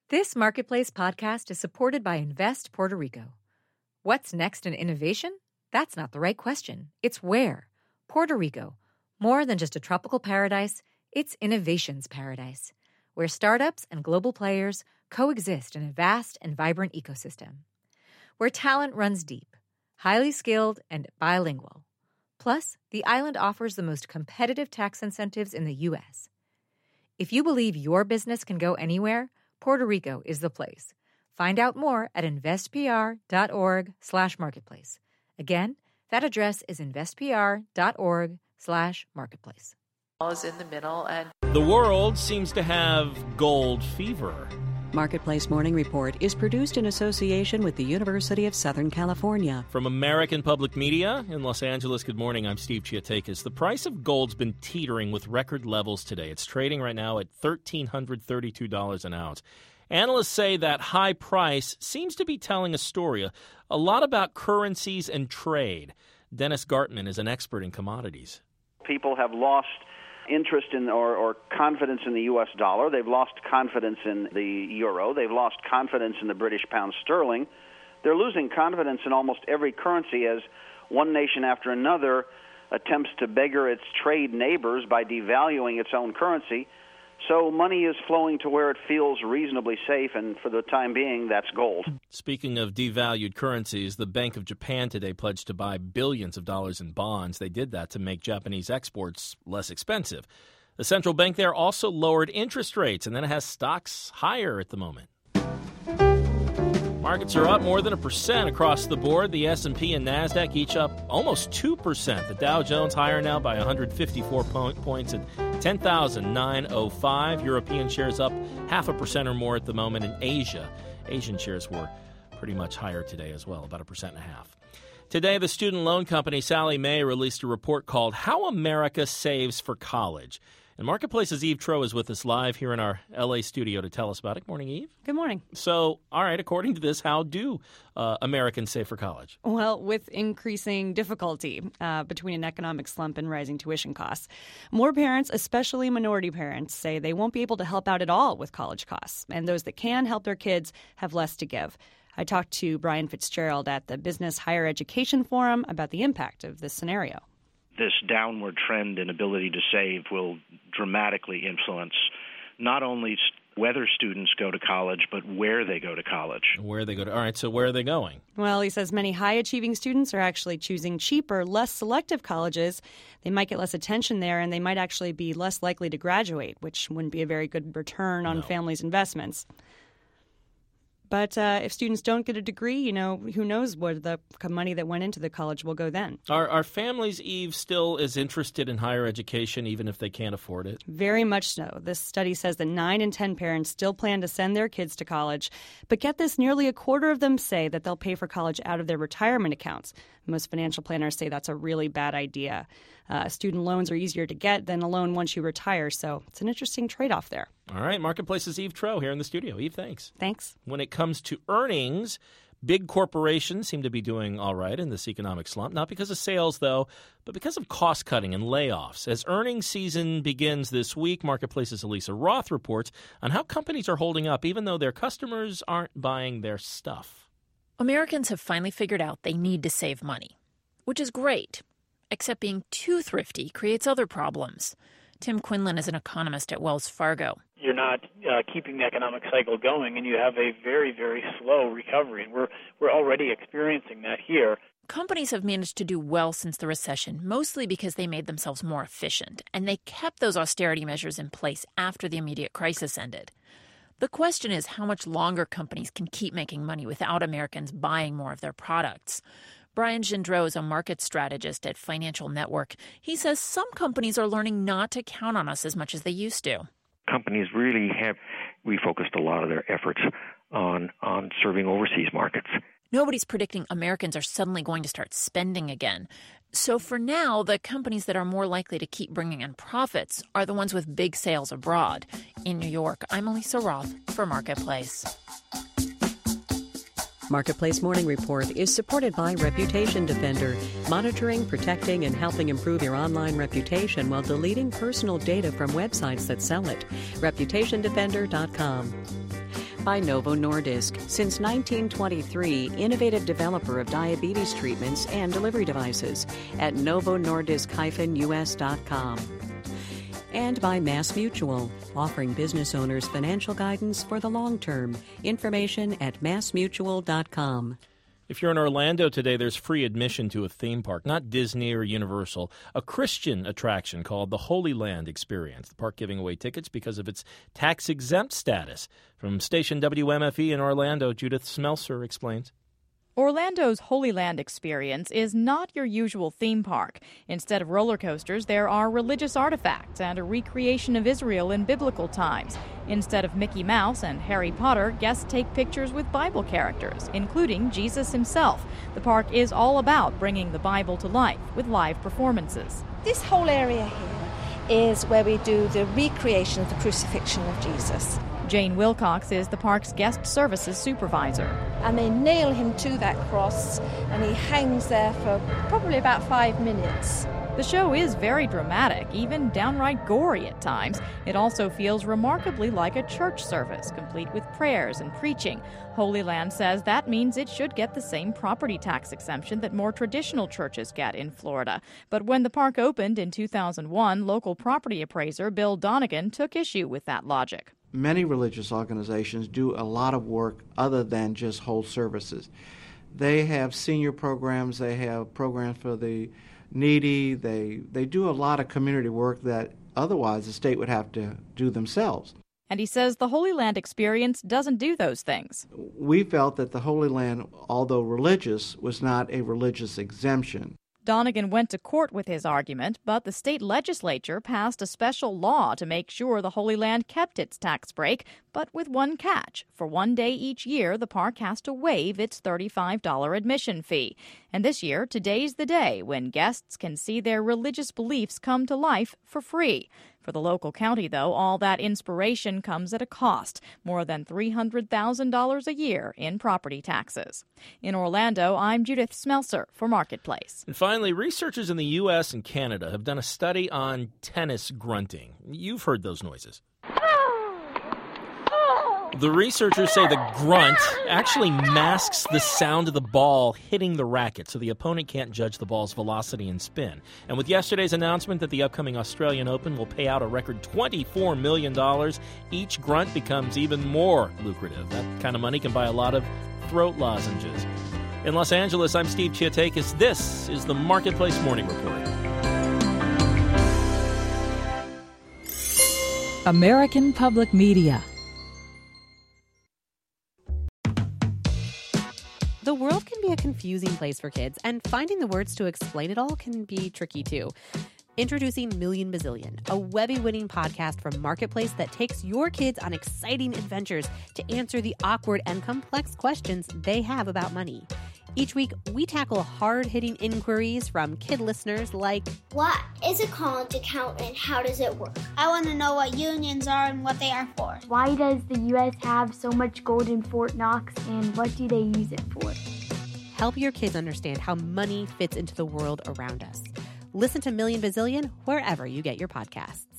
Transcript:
This Marketplace podcast is supported by Invest Puerto Rico. What's next in innovation? That's not the right question. It's where. Puerto Rico. More than just a tropical paradise, it's innovation's paradise, where startups and global players coexist in a vast and vibrant ecosystem. Where talent runs deep, highly skilled, and bilingual. Plus, the island offers the most competitive tax incentives in the U.S. If you believe your business can go anywhere, Puerto Rico is the place. Find out more at investpr.org/marketplace. Again, that address is investpr.org/marketplace. Is in the middle, and the world seems to have gold fever. Marketplace Morning Report is produced in association with the University of Southern California. From American Public Media in Los Angeles, good morning. I'm Steve Chiatakis. The price of gold's been teetering with record levels today. It's trading right now at $1,332 an ounce. Analysts say that high price seems to be telling a story, a lot about currencies and trade. Dennis Gartman is an expert in commodities. People have lost interest in or confidence in the U.S. dollar. They've lost confidence in the euro. They've lost confidence in the British pound sterling. They're losing confidence in almost every currency as one nation after another attempts to beggar its trade neighbors by devaluing its own currency. So money is flowing to where it feels reasonably safe, and for the time being, that's gold. Speaking of devalued currencies, the Bank of Japan today pledged to buy billions of dollars in bonds. They did that to make Japanese exports less expensive. The central bank there also lowered interest rates, and then it has stocks higher at the moment. Markets are up more than 1% across the board. The S&P and NASDAQ each up almost 2%. The Dow Jones higher now by 154 points at 10,905. European shares up 0.5% or more at the moment. In Asia, Asian shares were pretty much higher today as well, about 1.5%. Today, the student loan company Sallie Mae released a report called How America Saves for College. And Marketplace's Eve Troeh is with us live here in our L.A. studio to tell us about it. Morning, Eve. Good morning. So, all right, according to this, how do Americans save for college? Well, with increasing difficulty between an economic slump and rising tuition costs. More parents, especially minority parents, say they won't be able to help out at all with college costs. And those that can help their kids have less to give. I talked to Brian Fitzgerald at the Business Higher Education Forum about the impact of this scenario. This downward trend in ability to save will dramatically influence not only whether students go to college, but where they go to college. Where they go to. All right, so where are they going? Well, he says many high-achieving students are actually choosing cheaper, less selective colleges. They might get less attention there, and they might actually be less likely to graduate, which wouldn't be a very good return on families' investments. But if students don't get a degree, who knows where the money that went into the college will go then. Are families, Eve, still as interested in higher education even if they can't afford it? Very much so. This study says that 9 in 10 parents still plan to send their kids to college. But get this, nearly a quarter of them say that they'll pay for college out of their retirement accounts. Most financial planners say that's a really bad idea. Student loans are easier to get than a loan once you retire, so it's an interesting trade-off there. All right, Marketplace's Eve Troeh here in the studio. Eve, thanks. Thanks. When it comes to earnings, big corporations seem to be doing all right in this economic slump, not because of sales, though, but because of cost-cutting and layoffs. As earnings season begins this week, Marketplace's Elisa Roth reports on how companies are holding up, even though their customers aren't buying their stuff. Americans have finally figured out they need to save money, which is great, except being too thrifty creates other problems. Tim Quinlan is an economist at Wells Fargo. You're not keeping the economic cycle going, and you have a very, very slow recovery. And we're already experiencing that here. Companies have managed to do well since the recession, mostly because they made themselves more efficient, and they kept those austerity measures in place after the immediate crisis ended. The question is how much longer companies can keep making money without Americans buying more of their products. Brian Gendreau is a market strategist at Financial Network. He says some companies are learning not to count on us as much as they used to. Companies really have refocused a lot of their efforts on serving overseas markets. Nobody's predicting Americans are suddenly going to start spending again. So for now, the companies that are more likely to keep bringing in profits are the ones with big sales abroad. In New York, I'm Elisa Roth for Marketplace. Marketplace Morning Report is supported by Reputation Defender, monitoring, protecting, and helping improve your online reputation while deleting personal data from websites that sell it. ReputationDefender.com. by Novo Nordisk. Since 1923, innovative developer of diabetes treatments and delivery devices at novonordisk-us.com. And by MassMutual, offering business owners financial guidance for the long term. Information at massmutual.com. If you're in Orlando today, there's free admission to a theme park, not Disney or Universal, a Christian attraction called the Holy Land Experience. The park giving away tickets because of its tax-exempt status. From station WMFE in Orlando, Judith Smelser explains. Orlando's Holy Land Experience is not your usual theme park. Instead of roller coasters, there are religious artifacts and a recreation of Israel in biblical times. Instead of Mickey Mouse and Harry Potter, guests take pictures with Bible characters, including Jesus himself. The park is all about bringing the Bible to life with live performances. This whole area here is where we do the recreation of the crucifixion of Jesus. Jane Wilcox is the park's guest services supervisor. And they nail him to that cross, and he hangs there for probably about 5 minutes. The show is very dramatic, even downright gory at times. It also feels remarkably like a church service, complete with prayers and preaching. Holy Land says that means it should get the same property tax exemption that more traditional churches get in Florida. But when the park opened in 2001, local property appraiser Bill Donegan took issue with that logic. Many religious organizations do a lot of work other than just hold services. They have senior programs, they have programs for the needy, they do a lot of community work that otherwise the state would have to do themselves. And he says the Holy Land Experience doesn't do those things. We felt that the Holy Land, although religious, was not a religious exemption. Donegan went to court with his argument, but the state legislature passed a special law to make sure the Holy Land kept its tax break, but with one catch. For one day each year, the park has to waive its $35 admission fee. And this year, today's the day when guests can see their religious beliefs come to life for free. For the local county, though, all that inspiration comes at a cost, more than $300,000 a year in property taxes. In Orlando, I'm Judith Smelser for Marketplace. And finally, researchers in the U.S. and Canada have done a study on tennis grunting. You've heard those noises. The researchers say the grunt actually masks the sound of the ball hitting the racket, so the opponent can't judge the ball's velocity and spin. And with yesterday's announcement that the upcoming Australian Open will pay out a record $24 million, each grunt becomes even more lucrative. That kind of money can buy a lot of throat lozenges. In Los Angeles, I'm Steve Chiatakis. This is the Marketplace Morning Report. American Public Media. The world can be a confusing place for kids, and finding the words to explain it all can be tricky too. Introducing Million Bazillion, a Webby-winning podcast from Marketplace that takes your kids on exciting adventures to answer the awkward and complex questions they have about money. Each week, we tackle hard-hitting inquiries from kid listeners like, what is a college account and how does it work? I want to know what unions are and what they are for. Why does the U.S. have so much gold in Fort Knox and what do they use it for? Help your kids understand how money fits into the world around us. Listen to Million Bazillion wherever you get your podcasts.